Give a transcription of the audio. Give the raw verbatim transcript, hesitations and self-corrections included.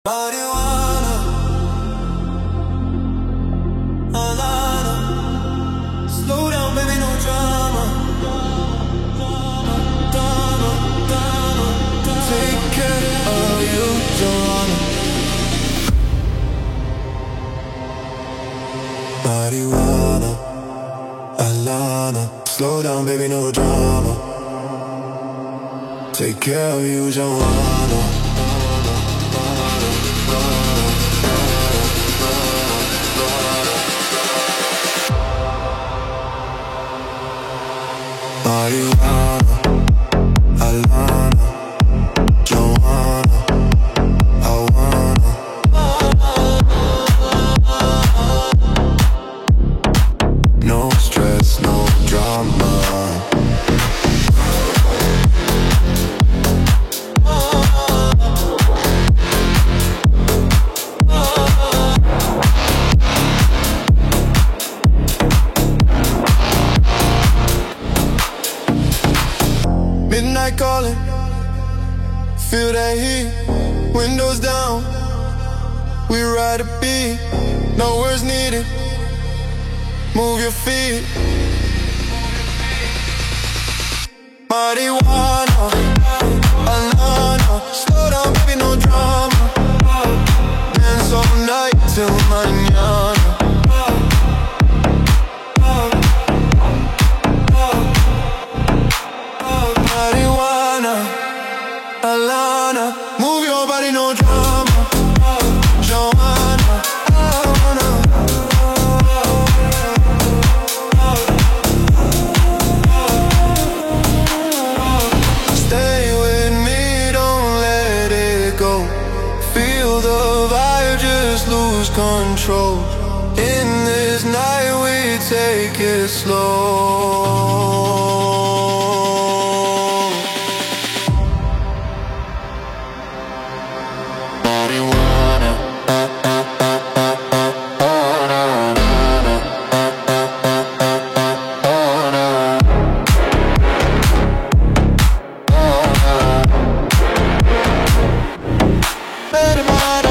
Marijuana, Alana. Slow down, baby, no drama. Drama, drama, drama. Take care of you, Joanna. Marijuana, Alana. Slow down, baby, no drama. Take care of you, Joanna. Marijuana, Alana, Joanna, I wanna. No stress, no drama. Midnight calling, feel that heat. Windows down, we ride a beat. No words needed, move your feet. Marijuana, Alana. Slow down, baby, no drama. Dance all night till mañana. Marijuana, Alana. Move your body, no drama. Joanna, I wanna. Stay with me, don't let it go. Feel the vibe, just lose control. In this night we take it slow. Marijuana, Marijuana.